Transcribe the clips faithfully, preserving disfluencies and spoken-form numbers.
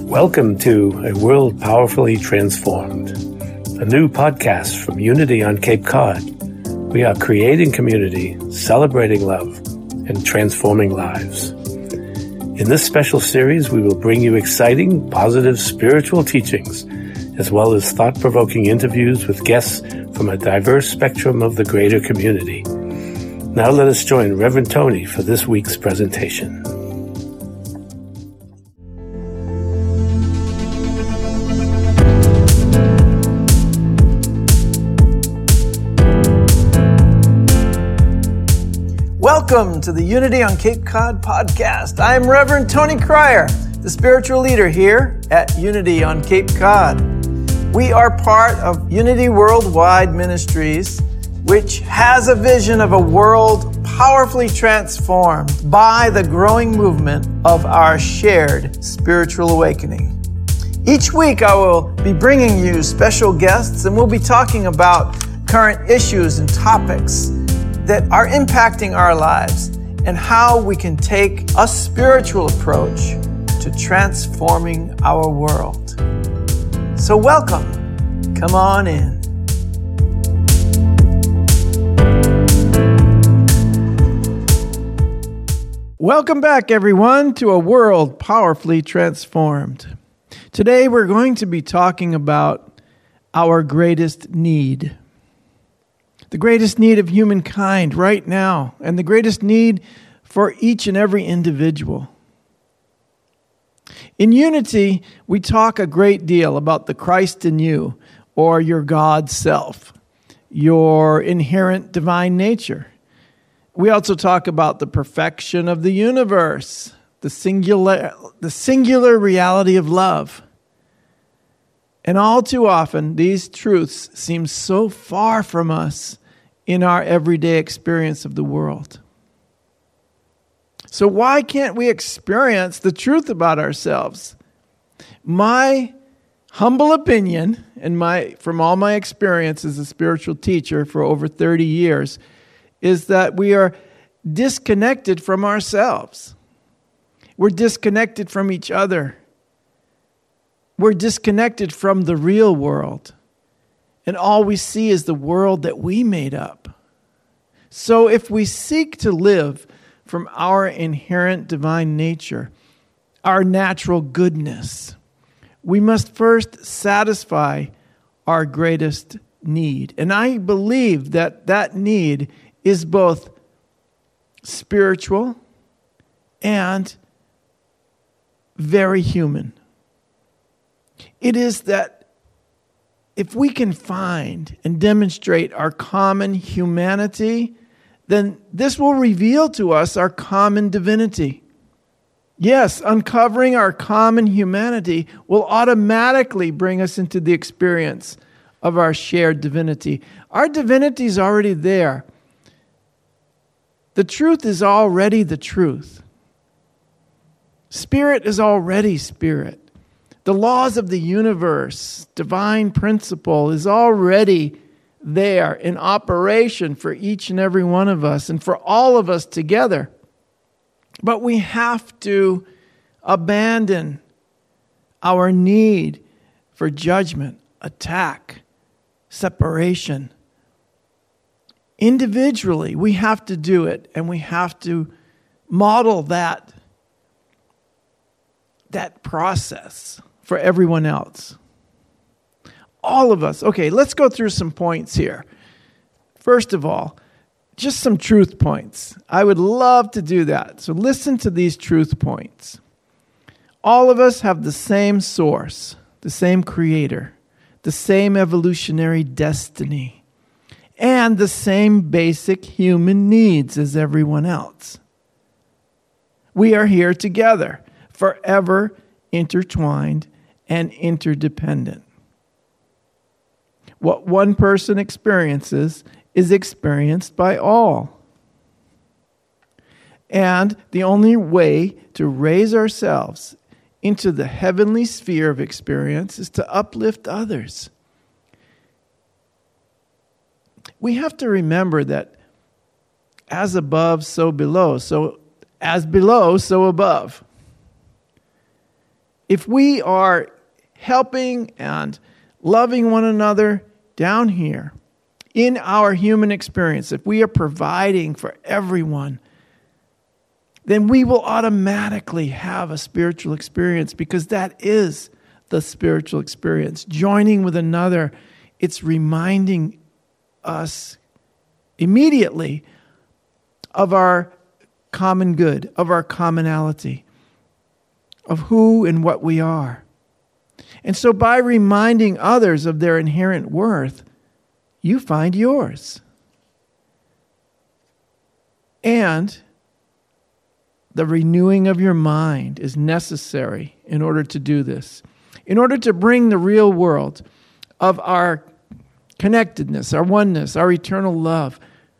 Welcome to A World Powerfully Transformed, a new podcast from Unity on Cape Cod. We are creating community, celebrating love, and transforming lives. In this special series, we will bring you exciting, positive spiritual teachings, as well as thought-provoking interviews with guests from a diverse spectrum of the greater community. Now let us join Reverend Tony for this week's presentation. Welcome to the Unity on Cape Cod podcast. I'm Reverend Tony Cryer, the spiritual leader here at Unity on Cape Cod. We are part of Unity Worldwide Ministries, which has a vision of a world powerfully transformed by the growing movement of our shared spiritual awakening. Each week I will be bringing you special guests, and we'll be talking about current issues and topics that are impacting our lives and how we can take a spiritual approach to transforming our world. So welcome. Come on in. Welcome back, everyone, to A World Powerfully Transformed. Today we're going to be talking about our greatest need. The greatest need of humankind right now, and the greatest need for each and every individual. In Unity, we talk a great deal about the Christ in you, or your God self, your inherent divine nature. We also talk about the perfection of the universe, the singular, the singular reality of love. And all too often, these truths seem so far from us in our everyday experience of the world. So why can't we experience the truth about ourselves? My humble opinion, and my from all my experience as a spiritual teacher for over thirty years, is that we are disconnected from ourselves. We're disconnected from each other. We're disconnected from the real world. And all we see is the world that we made up. So if we seek to live from our inherent divine nature, our natural goodness, we must first satisfy our greatest need. And I believe that that need is both spiritual and very human. It is that if we can find and demonstrate our common humanity, then this will reveal to us our common divinity. Yes, uncovering our common humanity will automatically bring us into the experience of our shared divinity. Our divinity is already there. The truth is already the truth. Spirit is already spirit. The laws of the universe, divine principle, is already there in operation for each and every one of us and for all of us together. But we have to abandon our need for judgment, attack, separation. Individually, we have to do it, and we have to model that, that process for everyone else. All of us. Okay, let's go through some points here. First of all, just some truth points. I would love to do that. So listen to these truth points. All of us have the same source, the same creator, the same evolutionary destiny, and the same basic human needs as everyone else. We are here together, forever intertwined and interdependent. What one person experiences is experienced by all. And the only way to raise ourselves into the heavenly sphere of experience is to uplift others. We have to remember that as above, so below. So as below, so above. if we are helping and loving one another down here in our human experience, if we are providing for everyone, then we will automatically have a spiritual experience, because that is the spiritual experience. Joining with another, it's reminding us immediately of our common good, of our commonality, of who and what we are. And so by reminding others of their inherent worth, you find yours. And the renewing of your mind is necessary in order to do this. In order to bring the real world of our connectedness, our oneness, our eternal love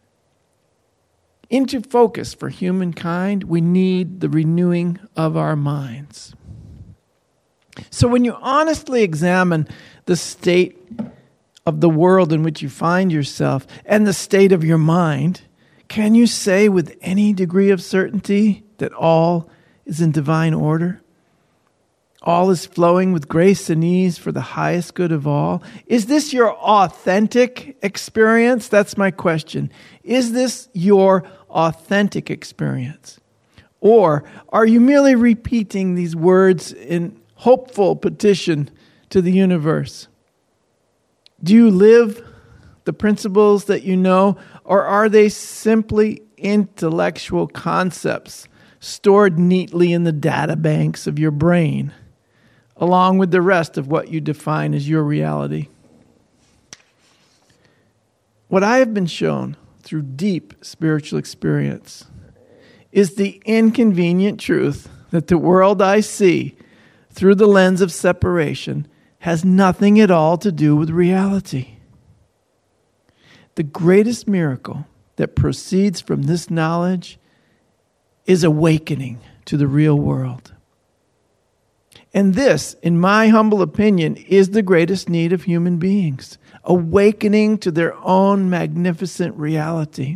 into focus for humankind, we need the renewing of our minds. So when you honestly examine the state of the world in which you find yourself and the state of your mind, can you say with any degree of certainty that all is in divine order? All is flowing with grace and ease for the highest good of all? Is this your authentic experience? That's my question. Is this your authentic experience? Or are you merely repeating these words in hopeful petition to the universe? Do you live the principles that you know, or are they simply intellectual concepts stored neatly in the data banks of your brain, along with the rest of what you define as your reality? What I have been shown through deep spiritual experience is the inconvenient truth that the world I see through the lens of separation has nothing at all to do with reality. The greatest miracle that proceeds from this knowledge is awakening to the real world. And this, in my humble opinion, is the greatest need of human beings, awakening to their own magnificent reality.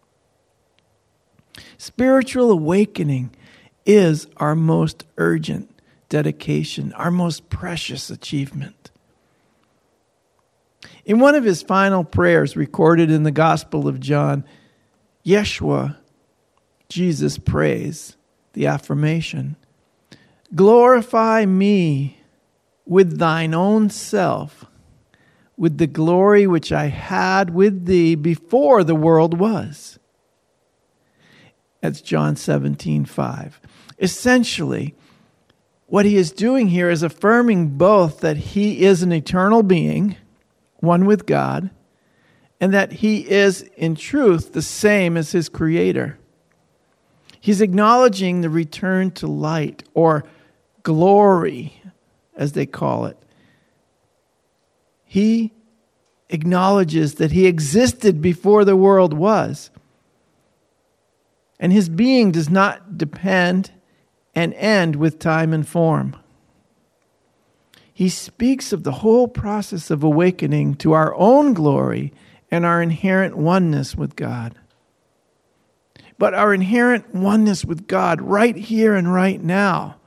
Spiritual awakening is our most urgent dedication, our most precious achievement. In one of his final prayers recorded in the Gospel of John, Yeshua, Jesus, prays the affirmation, "Glorify me with thine own self, with the glory which I had with thee before the world was." That's John seventeen five. Essentially, what he is doing here is affirming both that he is an eternal being, one with God, and that he is in truth the same as his creator. He's acknowledging the return to light, or glory, as they call it. He acknowledges that he existed before the world was, and his being does not depend and end with time and form. He speaks of the whole process of awakening to our own glory and our inherent oneness with God. But our inherent oneness with God right here and right now.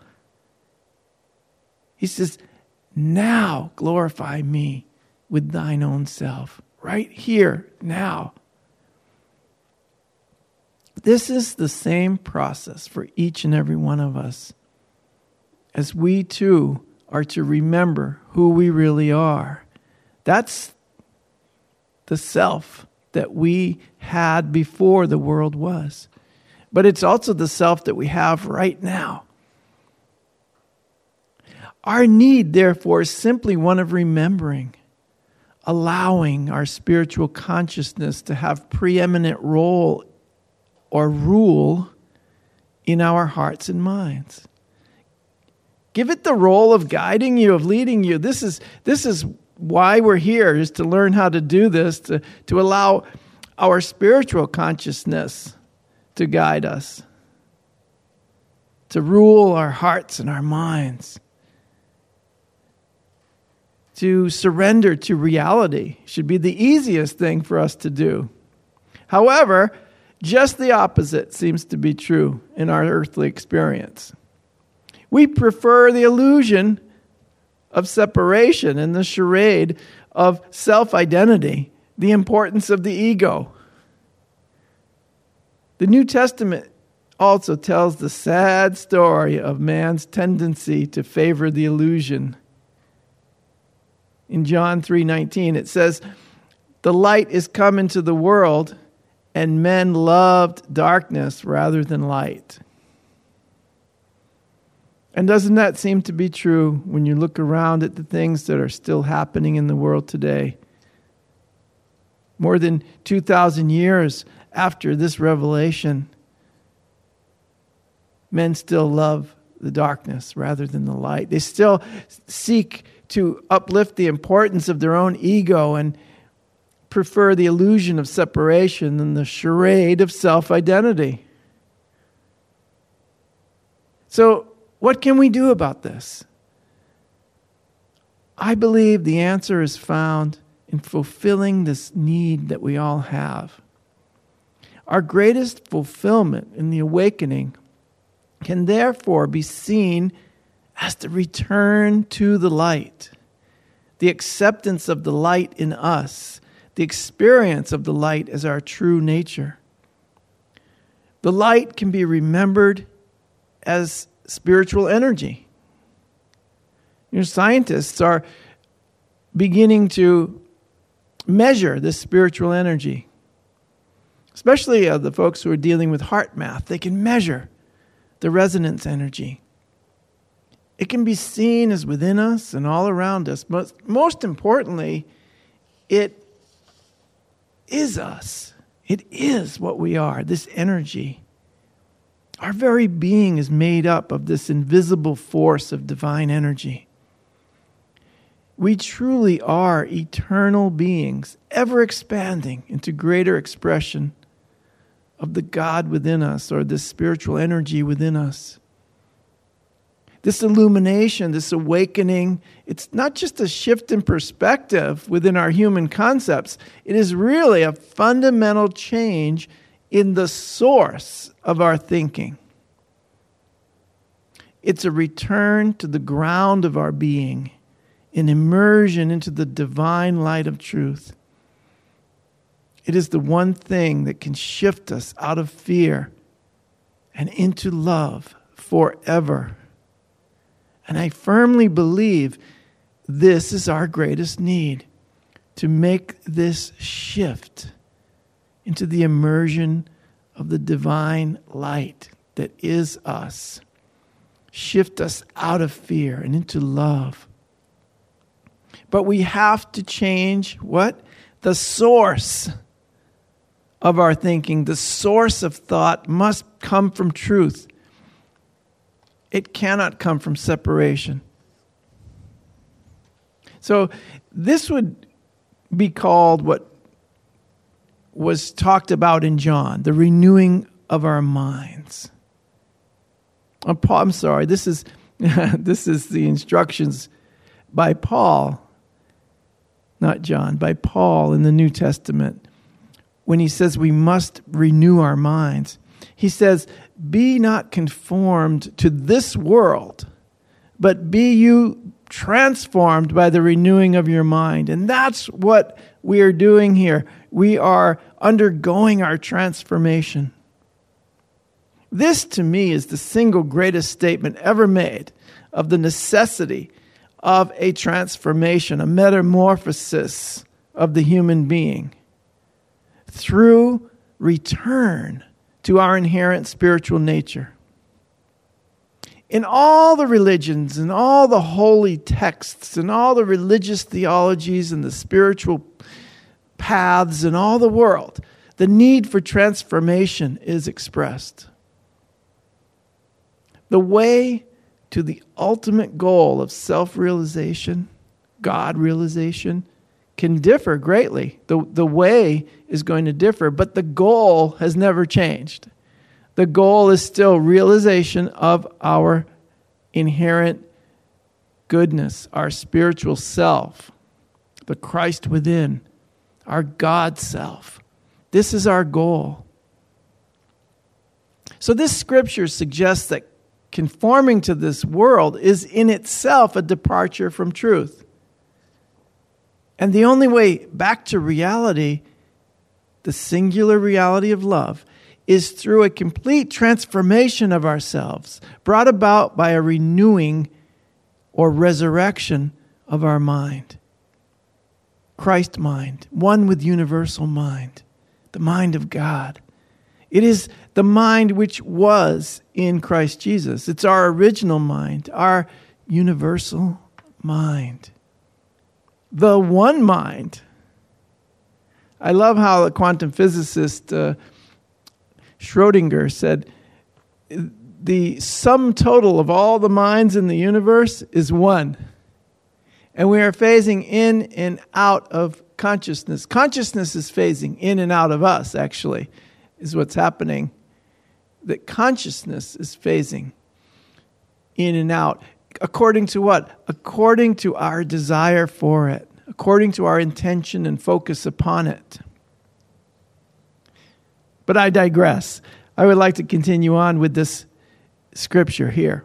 He says, now glorify me with thine own self. Right here, now. This is the same process for each and every one of us, as we too are to remember who we really are. That's the self that we had before the world was. But it's also the self that we have right now. Our need, therefore, is simply one of remembering, allowing our spiritual consciousness to have preeminent role or rule in our hearts and minds. Give it the role of guiding you, of leading you. This is this is why we're here, is to learn how to do this, to, to allow our spiritual consciousness to guide us, to rule our hearts and our minds, to surrender to reality should be the easiest thing for us to do. However, just the opposite seems to be true in our earthly experience. We prefer the illusion of separation and the charade of self-identity, the importance of the ego. The New Testament also tells the sad story of man's tendency to favor the illusion. In John three nineteen, it says, "The light is come into the world, and men loved darkness rather than light." And doesn't that seem to be true when you look around at the things that are still happening in the world today? More than two thousand years after this revelation, men still love the darkness rather than the light. They still seek to uplift the importance of their own ego and prefer the illusion of separation than the charade of self-identity. So, what can we do about this? I believe the answer is found in fulfilling this need that we all have. Our greatest fulfillment in the awakening can therefore be seen as the return to the light, the acceptance of the light in us, the experience of the light as our true nature. The light can be remembered as spiritual energy. You know, scientists are beginning to measure this spiritual energy, especially uh, the folks who are dealing with heart math. They can measure the resonance energy. It can be seen as within us and all around us, but most importantly, it is us. It is what we are, this energy. Our very being is made up of this invisible force of divine energy. We truly are eternal beings, ever expanding into greater expression of the God within us, or this spiritual energy within us. This illumination, this awakening, it's not just a shift in perspective within our human concepts. It is really a fundamental change in the source of our thinking. It's a return to the ground of our being, an immersion into the divine light of truth. It is the one thing that can shift us out of fear and into love forever. And I firmly believe this is our greatest need, to make this shift into the immersion of the divine light that is us. Shift us out of fear and into love. But we have to change what? The source of our thinking. The source of thought must come from truth. It cannot come from separation. So this would be called what was talked about in John, the renewing of our minds. I'm, Paul, I'm sorry, this is this is the instructions by Paul, not John, by Paul in the New Testament, when he says we must renew our minds. He says, "Be not conformed to this world, but be you transformed by the renewing of your mind." And that's what we are doing here. We are undergoing our transformation. This, to me, is the single greatest statement ever made of the necessity of a transformation, a metamorphosis of the human being through return to our inherent spiritual nature. In all the religions and all the holy texts and all the religious theologies and the spiritual paths in all the world, the need for transformation is expressed. The way to the ultimate goal of self-realization, God realization, can differ greatly. The, the way is going to differ, but the goal has never changed. The goal is still realization of our inherent goodness, our spiritual self, the Christ within, our God self. This is our goal. So this scripture suggests that conforming to this world is in itself a departure from truth. And the only way back to reality, the singular reality of love, is through a complete transformation of ourselves, brought about by a renewing or resurrection of our mind. Christ mind, one with universal mind, the mind of God. It is the mind which was in Christ Jesus. It's our original mind, our universal mind. The one mind. I love how the quantum physicist uh, Schrödinger said, the sum total of all the minds in the universe is one. And we are phasing in and out of consciousness. Consciousness is phasing in and out of us, actually, is what's happening. That consciousness is phasing in and out. According to what? According to our desire for it. According to our intention and focus upon it. But I digress. I would like to continue on with this scripture here.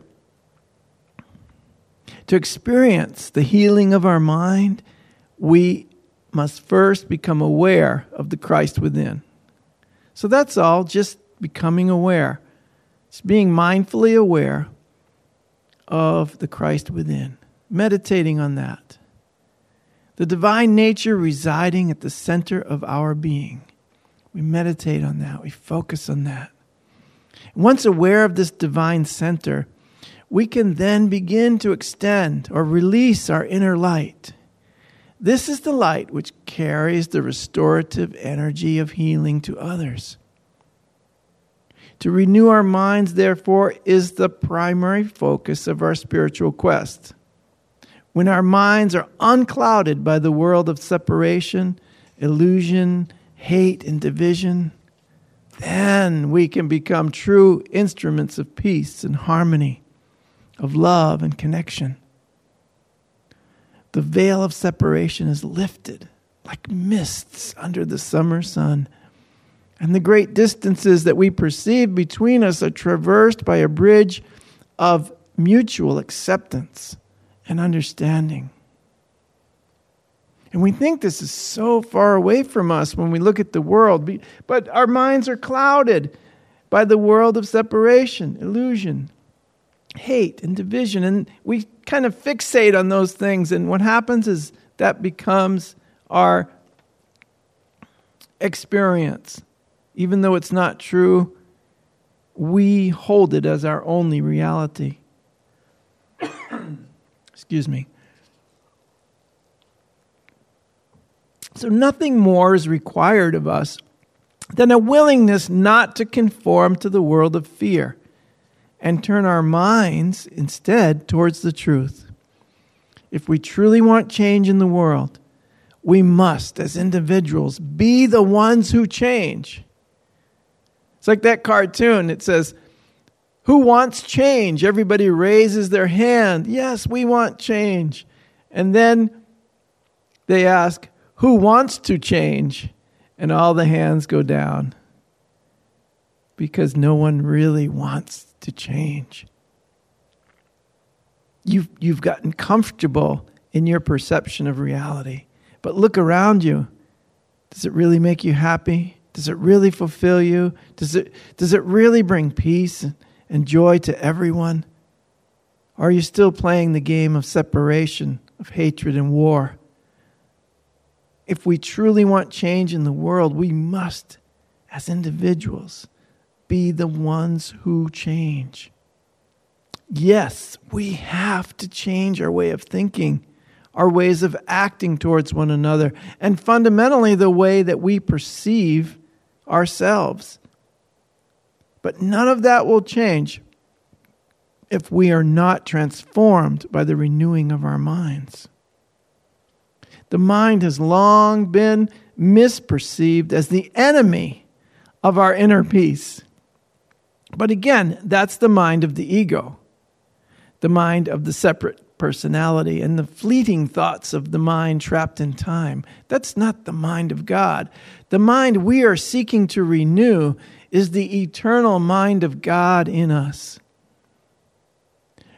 To experience the healing of our mind, we must first become aware of the Christ within. So that's all, just becoming aware. It's being mindfully aware of the Christ within. Meditating on that. The divine nature residing at the center of our being. We meditate on that. We focus on that. Once aware of this divine center, we can then begin to extend or release our inner light. This is the light which carries the restorative energy of healing to others. To renew our minds, therefore, is the primary focus of our spiritual quest. When our minds are unclouded by the world of separation, illusion, hate, and division, then we can become true instruments of peace and harmony, of love and connection. The veil of separation is lifted like mists under the summer sun, and the great distances that we perceive between us are traversed by a bridge of mutual acceptance and understanding. And we think this is so far away from us when we look at the world, but our minds are clouded by the world of separation, illusion, hate, and division. And we kind of fixate on those things. And what happens is that becomes our experience. Even though it's not true, we hold it as our only reality. Excuse me. So nothing more is required of us than a willingness not to conform to the world of fear and turn our minds instead towards the truth. If we truly want change in the world, we must, as individuals, be the ones who change. It's like that cartoon. It says, who wants change? Everybody raises their hand. Yes, we want change. And then they ask, who wants to change? And all the hands go down. Because no one really wants to change. You've, you've gotten comfortable in your perception of reality. But look around you. Does it really make you happy? Does it really fulfill you? Does it, does it really bring peace and joy to everyone? Or are you still playing the game of separation, of hatred and war? If we truly want change in the world, we must, as individuals, be the ones who change. Yes, we have to change our way of thinking, our ways of acting towards one another, and fundamentally the way that we perceive ourselves. But none of that will change if we are not transformed by the renewing of our minds. The mind has long been misperceived as the enemy of our inner peace. But again, that's the mind of the ego, the mind of the separate personality, and the fleeting thoughts of the mind trapped in time. That's not the mind of God. The mind we are seeking to renew is the eternal mind of God in us.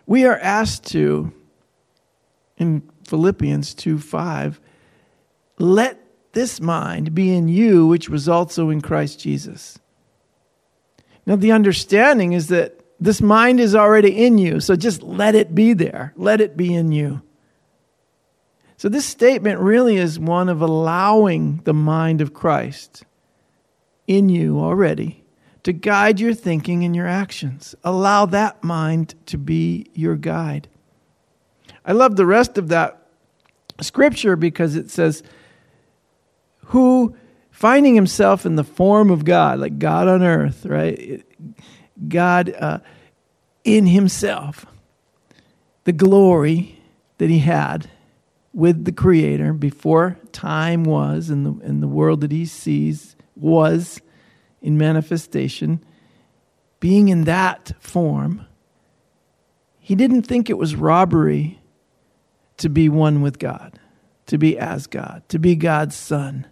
We are asked to, in Philippians two five, let this mind be in you, which was also in Christ Jesus. Now, the understanding is that this mind is already in you, so just let it be there. Let it be in you. So this statement really is one of allowing the mind of Christ in you already to guide your thinking and your actions. Allow that mind to be your guide. I love the rest of that scripture because it says, who, finding himself in the form of God, like God on earth, right? God uh, in himself, the glory that he had with the Creator before time was, and the, and the world that he sees was in manifestation, being in that form, he didn't think it was robbery to be one with God, to be as God, to be God's son.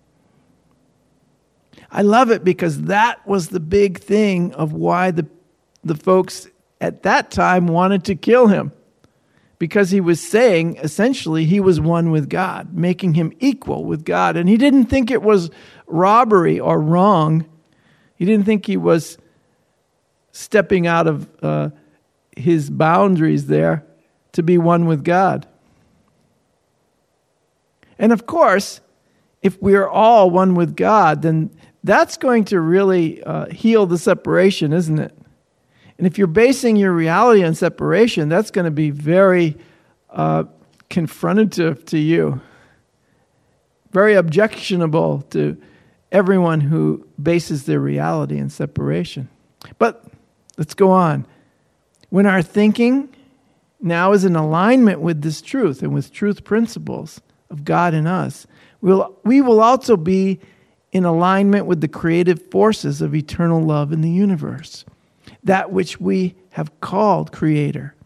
I love it because that was the big thing of why the, the folks at that time wanted to kill him. Because he was saying, essentially, he was one with God, making him equal with God. And he didn't think it was robbery or wrong. He didn't think he was stepping out of uh, his boundaries there to be one with God. And of course, if we are all one with God, then that's going to really uh, heal the separation, isn't it? And if you're basing your reality on separation, that's going to be very uh, confrontative to you. Very objectionable to everyone who bases their reality in separation. But let's go on. When our thinking now is in alignment with this truth and with truth principles of God in us, we'll, we will also be in alignment with the creative forces of eternal love in the universe. That which we have called Creator.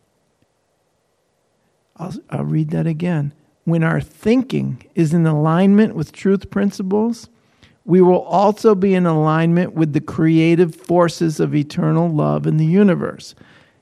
I'll, I'll read that again. When our thinking is in alignment with truth principles, we will also be in alignment with the creative forces of eternal love in the universe.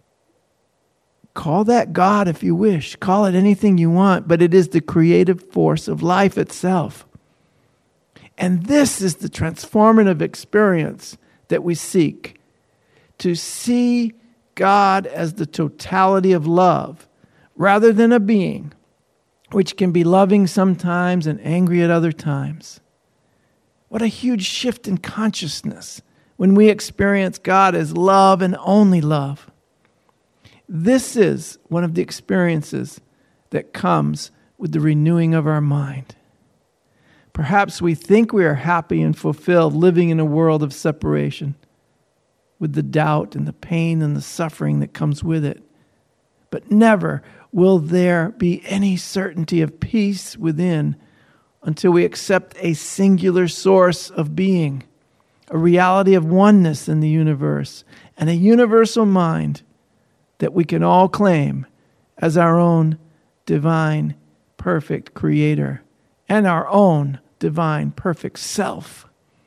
Call that God if you wish. Call it anything you want, but it is the creative force of life itself. And this is the transformative experience that we seek. To see God as the totality of love, rather than a being, which can be loving sometimes and angry at other times. What a huge shift in consciousness when we experience God as love and only love. This is one of the experiences that comes with the renewing of our mind. Perhaps we think we are happy and fulfilled living in a world of separation, with the doubt and the pain and the suffering that comes with it. But never will there be any certainty of peace within until we accept a singular source of being, a reality of oneness in the universe, and a universal mind that we can all claim as our own divine, perfect Creator and our own divine, perfect self.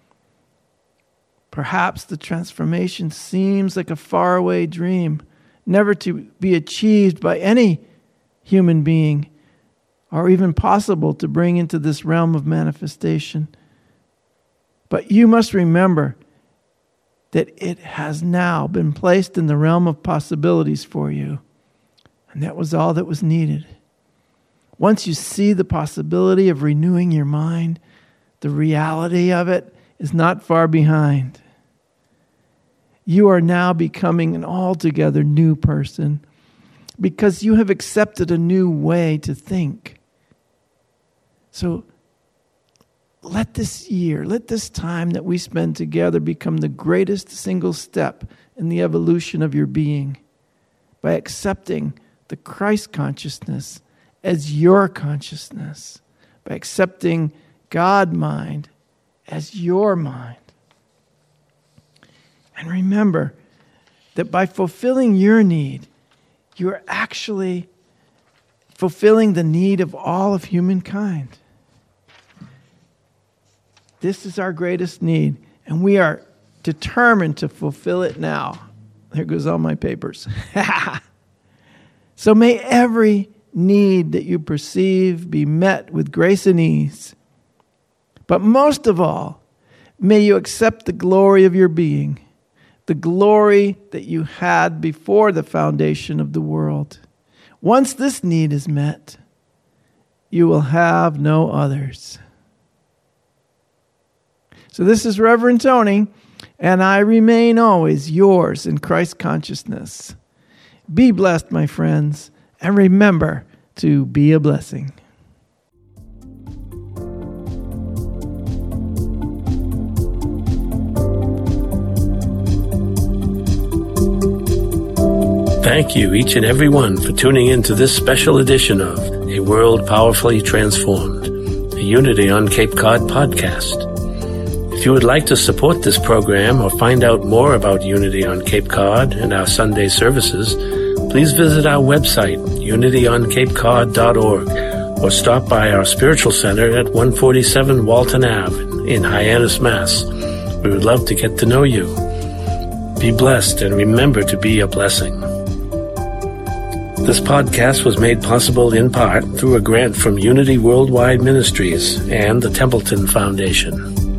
Perhaps the transformation seems like a faraway dream, never to be achieved by any human being, or even possible to bring into this realm of manifestation. But you must remember that it has now been placed in the realm of possibilities for you, and that was all that was needed. Once you see the possibility of renewing your mind, the reality of it is not far behind. You are now becoming an altogether new person because you have accepted a new way to think. So let this year, let this time that we spend together become the greatest single step in the evolution of your being by accepting the Christ consciousness as your consciousness, by accepting God mind as your mind. And remember that by fulfilling your need, you are actually fulfilling the need of all of humankind. This is our greatest need, and we are determined to fulfill it now. There goes all my papers. So may every need that you perceive be met with grace and ease. But most of all, may you accept the glory of your being, the glory that you had before the foundation of the world. Once this need is met, you will have no others. So this is Reverend Tony, and I remain always yours in Christ consciousness. Be blessed, my friends, and remember to be a blessing. Thank you, each and every one, for tuning in to this special edition of A World Powerfully Transformed, a Unity on Cape Cod podcast. If you would like to support this program or find out more about Unity on Cape Cod and our Sunday services, please visit our website, unity on cape cod dot org, or stop by our spiritual center at one forty-seven Walton Avenue in Hyannis, Mass. We would love to get to know you. Be blessed and remember to be a blessing. This podcast was made possible in part through a grant from Unity Worldwide Ministries and the Templeton Foundation.